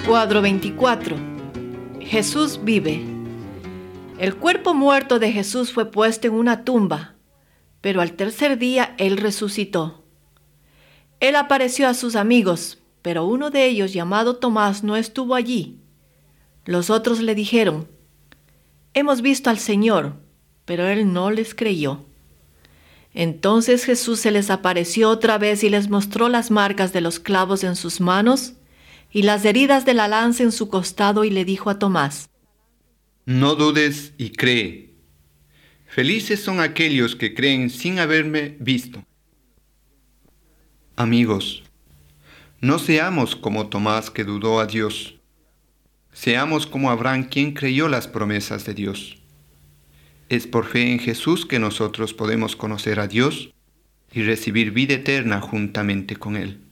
Cuadro 24. Jesús vive. El cuerpo muerto de Jesús fue puesto en una tumba, pero al tercer día Él resucitó. Él apareció a sus amigos, pero uno de ellos, llamado Tomás, no estuvo allí. Los otros le dijeron: «Hemos visto al Señor», pero Él no les creyó. Entonces Jesús se les apareció otra vez y les mostró las marcas de los clavos en sus manos y las heridas de la lanza en su costado, y le dijo a Tomás: «No dudes y cree. Felices son aquellos que creen sin haberme visto». Amigos, no seamos como Tomás, que dudó a Dios. Seamos como Abraham, quien creyó las promesas de Dios. Es por fe en Jesús que nosotros podemos conocer a Dios y recibir vida eterna juntamente con Él.